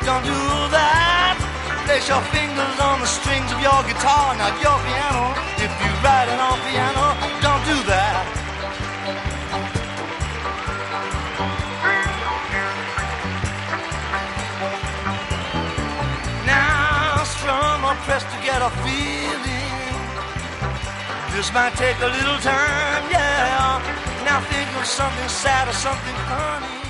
don't do that. Place your fingers on the strings of your guitar, not your piano. If you're riding on piano, don't do that. Now strum or press to get a feeling. This might take a little time, yeah. Now think of something sad or something funny.